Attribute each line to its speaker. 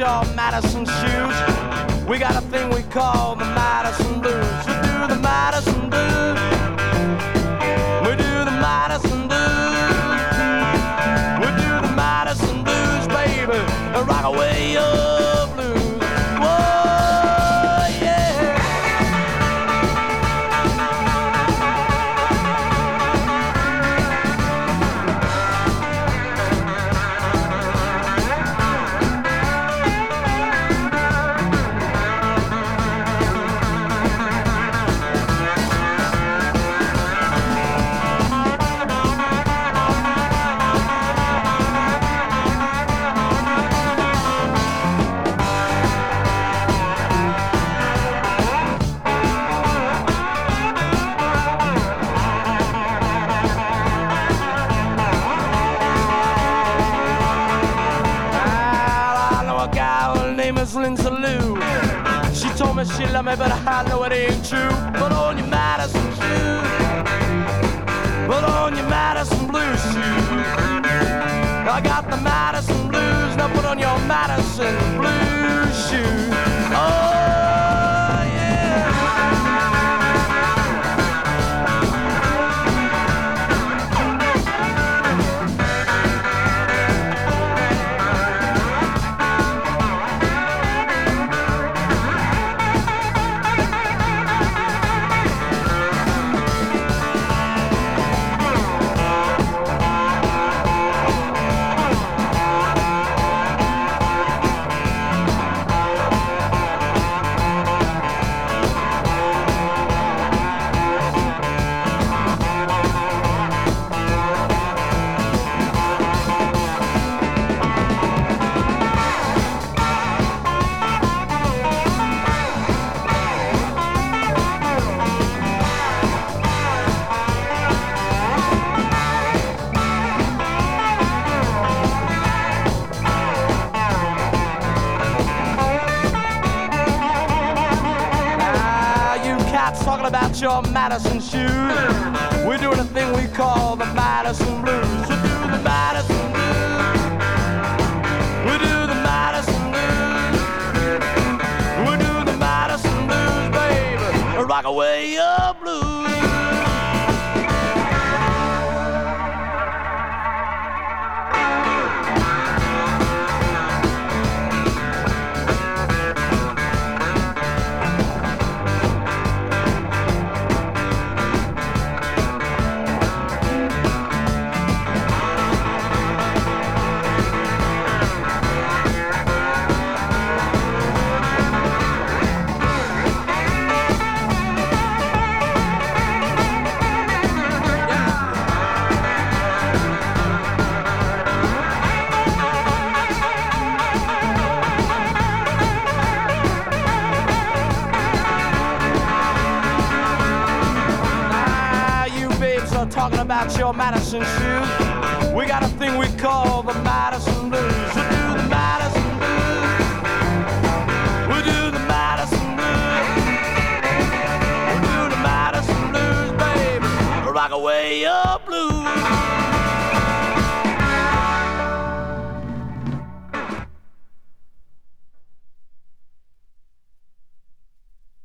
Speaker 1: your Madison shoes. We got a thing we call the Madison Blues. We do the Madison Blues. We do the Madison Blues. We do the Madison Blues, baby, and rock away your blues. Whoa, yeah. Miss Lindsay Lou. She told me she loved me, but I know it ain't true. Put on your Madison shoes. Put on your Madison Blues shoes. I got the Madison Blues. Now put on your Madison Blues shoes. Oh, talking about your Madison shoes. We're doing a thing we call the Madison Blues. We do the Madison Blues. We do the Madison Blues. We do the Madison Blues, baby. Rock away your blues. Talking about your Madison shoes. We got a thing we call the Madison Blues. We do the Madison Blues. We do the Madison Blues. We do the Madison Blues, baby. Rock away your blues.